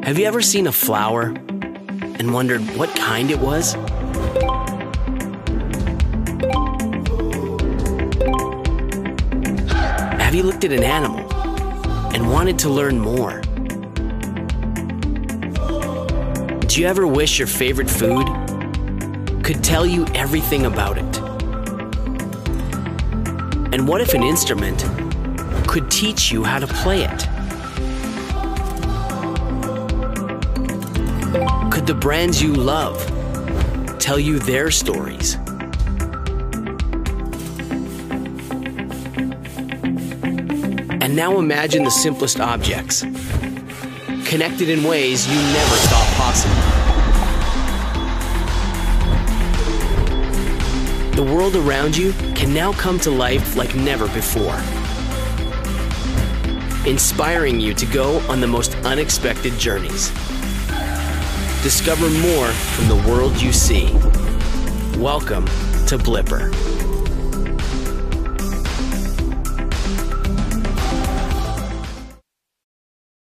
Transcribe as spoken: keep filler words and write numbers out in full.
Have you ever seen a flower and wondered what kind it was? Have you looked at an animal and wanted to learn more? Do you ever wish your favorite food could tell you everything about it? And what if an instrument could teach you how to play it? Could the brands you love tell you their stories? And now imagine the simplest objects, connected in ways you never thought possible. The world around you can now come to life like never before, inspiring you to go on the most unexpected journeys. Discover more from the world you see. Welcome to Blipper.